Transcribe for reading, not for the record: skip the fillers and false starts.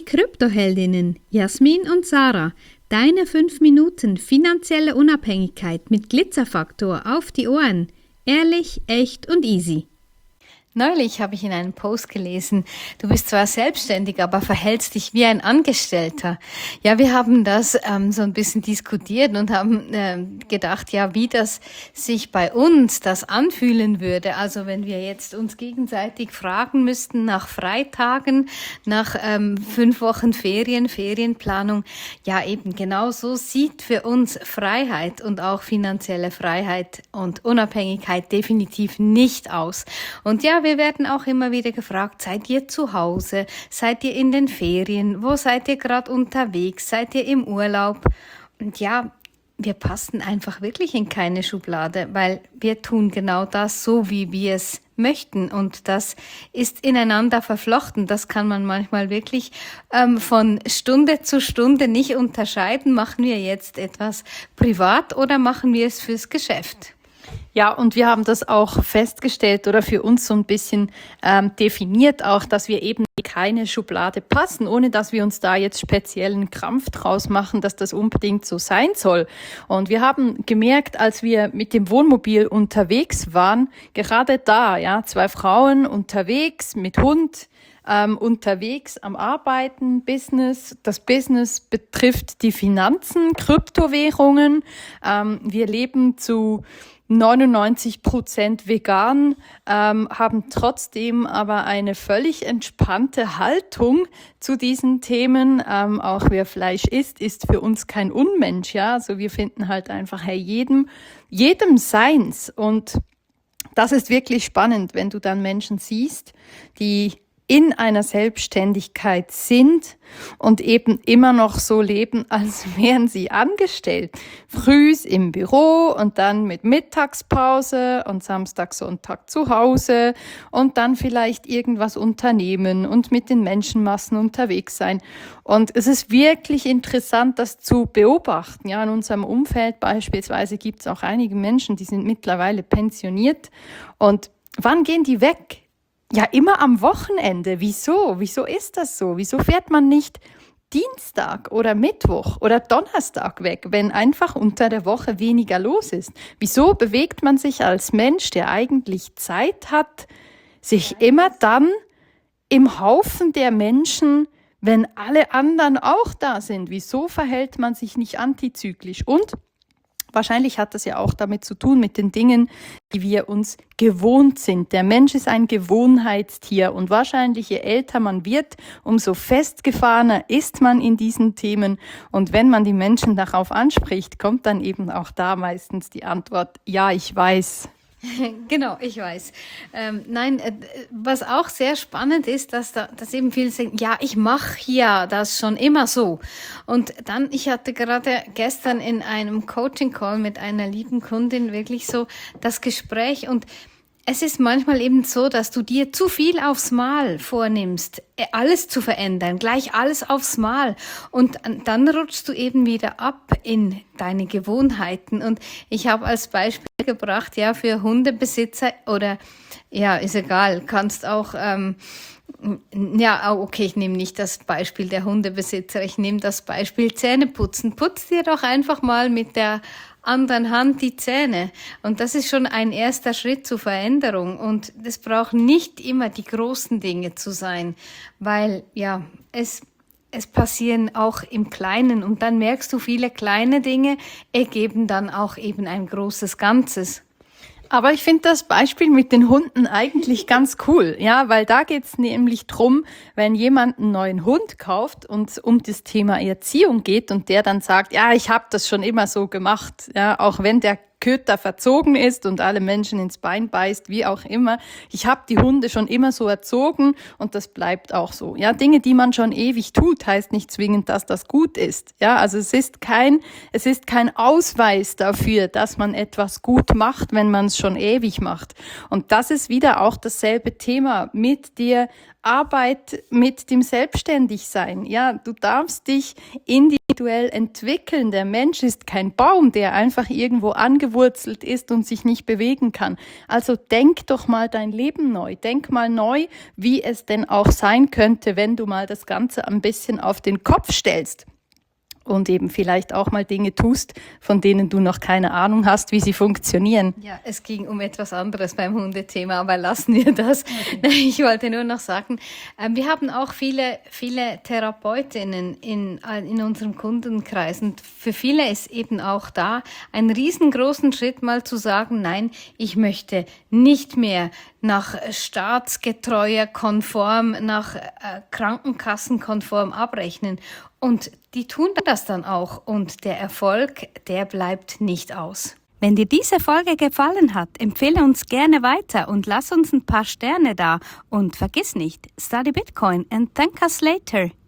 Kryptoheldinnen Jasmin und Sarah, deine 5 Minuten finanzielle Unabhängigkeit mit Glitzerfaktor auf die Ohren. Ehrlich, echt und easy. Neulich habe ich in einem Post gelesen, du bist zwar selbstständig, aber verhältst dich wie ein Angestellter. Ja, wir haben das so ein bisschen diskutiert und haben gedacht, ja, wie das sich bei uns das anfühlen würde. Also wenn wir jetzt uns gegenseitig fragen müssten nach Freitagen, nach 5 Wochen Ferienplanung. Ja, eben genau so sieht für uns Freiheit und auch finanzielle Freiheit und Unabhängigkeit definitiv nicht aus. Und ja, wir werden auch immer wieder gefragt, seid ihr zu Hause? Seid ihr in den Ferien? Wo seid ihr gerade unterwegs? Seid ihr im Urlaub? Und ja, wir passen einfach wirklich in keine Schublade, weil wir tun genau das so, wie wir es möchten. Und das ist ineinander verflochten. Das kann man manchmal wirklich von Stunde zu Stunde nicht unterscheiden. Machen wir jetzt etwas privat oder machen wir es fürs Geschäft? Ja, und wir haben das auch festgestellt oder für uns so ein bisschen definiert auch, dass wir eben keine Schublade passen, ohne dass wir uns da jetzt speziellen Krampf draus machen, dass das unbedingt so sein soll. Und wir haben gemerkt, als wir mit dem Wohnmobil unterwegs waren, gerade da, ja, 2 Frauen unterwegs mit Hund, unterwegs am Arbeiten, Business. Das Business betrifft die Finanzen, Kryptowährungen. Wir leben zu 99% vegan, haben trotzdem aber eine völlig entspannte Haltung zu diesen Themen. Auch wer Fleisch isst, ist für uns kein Unmensch, ja. Also wir finden halt einfach, hey, jedem seins. Und das ist wirklich spannend, wenn du dann Menschen siehst, die in einer Selbstständigkeit sind und eben immer noch so leben, als wären sie angestellt. Frühs im Büro und dann mit Mittagspause und Samstag, Sonntag zu Hause und dann vielleicht irgendwas unternehmen und mit den Menschenmassen unterwegs sein. Und es ist wirklich interessant, das zu beobachten. Ja, in unserem Umfeld beispielsweise gibt es auch einige Menschen, die sind mittlerweile pensioniert. Und wann gehen die weg? Ja, immer am Wochenende. Wieso? Wieso ist das so? Wieso fährt man nicht Dienstag oder Mittwoch oder Donnerstag weg, wenn einfach unter der Woche weniger los ist? Wieso bewegt man sich als Mensch, der eigentlich Zeit hat, sich immer dann im Haufen der Menschen, wenn alle anderen auch da sind? Wieso verhält man sich nicht antizyklisch? Und wahrscheinlich hat das ja auch damit zu tun, mit den Dingen, die wir uns gewohnt sind. Der Mensch ist ein Gewohnheitstier und wahrscheinlich je älter man wird, umso festgefahrener ist man in diesen Themen. Und wenn man die Menschen darauf anspricht, kommt dann eben auch da meistens die Antwort, ja, ich weiß. Genau, ich weiß. Was auch sehr spannend ist, dass eben viele sagen, ja, ich mache ja das schon immer so. Und dann, ich hatte gerade gestern in einem Coaching-Call mit einer lieben Kundin wirklich so das Gespräch und es ist manchmal eben so, dass du dir zu viel aufs Mal vornimmst, alles zu verändern, gleich alles aufs Mal. Und dann rutschst du eben wieder ab in deine Gewohnheiten. Und ich habe als Beispiel gebracht, ja, für Hundebesitzer oder, ja, ist egal, kannst auch, okay, ich nehme nicht das Beispiel der Hundebesitzer, ich nehme das Beispiel Zähneputzen. Putz dir doch einfach mal mit der anderen Hand die Zähne. Und das ist schon ein erster Schritt zur Veränderung. Und es braucht nicht immer die großen Dinge zu sein, weil ja, es passieren auch im Kleinen. Und dann merkst du, viele kleine Dinge ergeben dann auch eben ein großes Ganzes. Aber ich finde das Beispiel mit den Hunden eigentlich ganz cool, ja, weil da geht's nämlich drum, wenn jemand einen neuen Hund kauft und um das Thema Erziehung geht und der dann sagt, ja, ich habe das schon immer so gemacht, ja, auch wenn der Köter verzogen ist und alle Menschen ins Bein beißt, wie auch immer. Ich habe die Hunde schon immer so erzogen und das bleibt auch so. Ja, Dinge, die man schon ewig tut, heißt nicht zwingend, dass das gut ist. Ja, also es ist kein Ausweis dafür, dass man etwas gut macht, wenn man es schon ewig macht. Und das ist wieder auch dasselbe Thema mit der Arbeit, mit dem Selbstständigsein. Ja, du darfst dich in die individuell entwickeln. Der Mensch ist kein Baum, der einfach irgendwo angewurzelt ist und sich nicht bewegen kann. Also denk doch mal dein Leben neu. Denk mal neu, wie es denn auch sein könnte, wenn du mal das Ganze ein bisschen auf den Kopf stellst. Und eben vielleicht auch mal Dinge tust, von denen du noch keine Ahnung hast, wie sie funktionieren. Ja, es ging um etwas anderes beim Hundethema, aber lassen wir das. Okay. Ich wollte nur noch sagen, wir haben auch viele Therapeutinnen in unserem Kundenkreis. Und für viele ist eben auch da ein riesengroßen Schritt mal zu sagen, nein, ich möchte nicht mehr nach staatsgetreuer konform, nach Krankenkassenkonform abrechnen. Und die tun das dann auch und der Erfolg, der bleibt nicht aus. Wenn dir diese Folge gefallen hat, empfehle uns gerne weiter und lass uns ein paar Sterne da. Und vergiss nicht, study Bitcoin and thank us later.